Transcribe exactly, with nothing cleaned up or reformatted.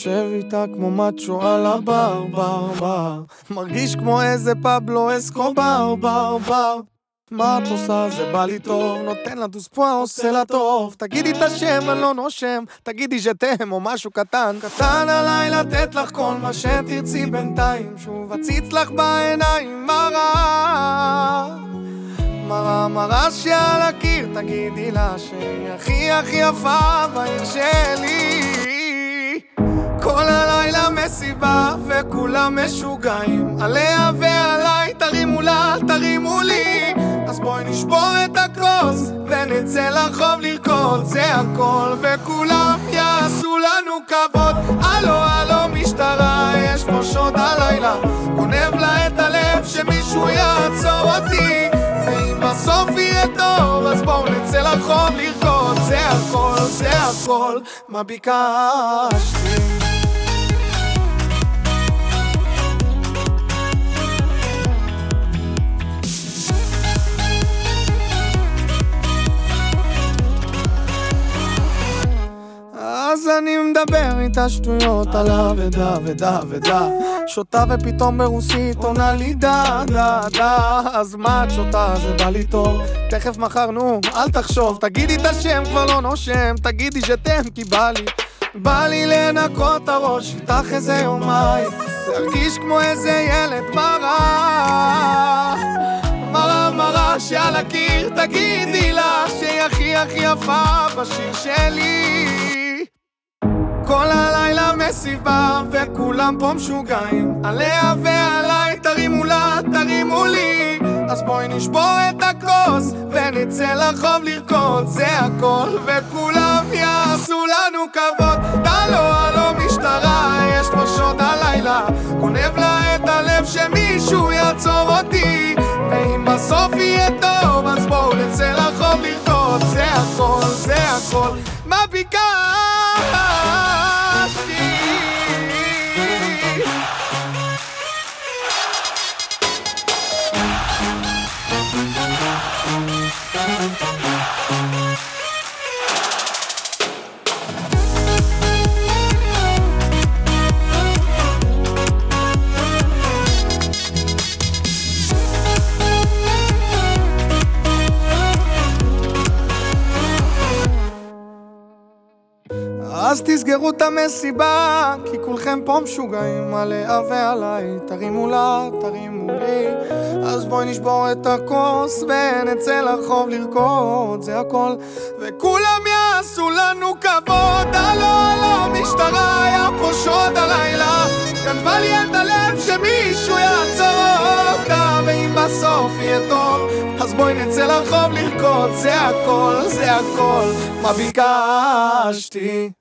יושב איתה כמו מצ'ו על הבר, בר, בר. מרגיש כמו איזה פבלו אסקובר, בר, בר. מה את עושה? זה בא לי טוב, נותן לה דוספואה, עושה לה טוב. תגידי את השם, אני לא נושם, תגידי שתם או משהו קטן. קטן עליי לתת לך כל מה שתרצי בינתיים, שוב אציץ לך בעיניים, מראה מראה, מראה שעל הקיר, תגידי לה שהיא הכי הכי יפה בעיר שלי. כל הלילה מסיבה וכולם משוגעים, עליה ועליי, תרימו לה, תרימו לי. אז בואי נשבור את הכוס ונצא לרחוב לרקוד, זה הכל וכולם יעשו לנו כבוד. הלו הלו משטרה, יש פה שוד הלילה, גונב לה את הלב שמישהו יעצור אותי. ואם בסוף יהיה טוב אז בואו נצא לרחוב לרקוד, זה הכל, זה הכל, מה ביקשתי. אז אני מדבר איתה שטויות על אבדה ודה ודה, שותה ופתאום ברוסית עונה לי דה דה דה. אז מה את שותה? זה בא לי טוב, תכף מחר נו אל תחשוב, תגידי את השם כבר לא נושם, תגידי שתם כי בא לי בא לי לנקות הראש איתך איזה יומיים, להרגיש כמו איזה ילד. מראה מראה מראה שעל הקיר, תגידי לה שהיא הכי הכי יפה בשיר שלי. כל הלילה מסיבה וכולם פה משוגעים, עליה ועליי, תרימו לה, תרימו לי. אז בואי נשבור את הכוס ונצא לרחוב לרקוד, זה הכל וכולם יעשו לנו כבוד. הלו הלו משטרה, יש פה שוד הלילה, גונב לה את הלב שמישהו יעצור אותי. ואם בסוף יהיה טוב אז בואו נצא לרחוב לרקוד, זה הכל, זה הכל, מה ביקשתי. אז תסגרו את המסיבה, כי כולכם פה משוגעים, עליה ועליי, תרימו לה, תרימו לי. אז בואי נשבור את הכוס ונצא לרחוב לרקוד, זה הכל וכולם יעשו לנו כבוד. הלו הלו משטרה, היה פה שוד הלילה, גנבה לי את הלב שמישהו יעצור אותה. ואם בסוף יהיה טוב אז בואי נצא לרחוב לרקוד, זה הכל, זה הכל, מה ביקשתי.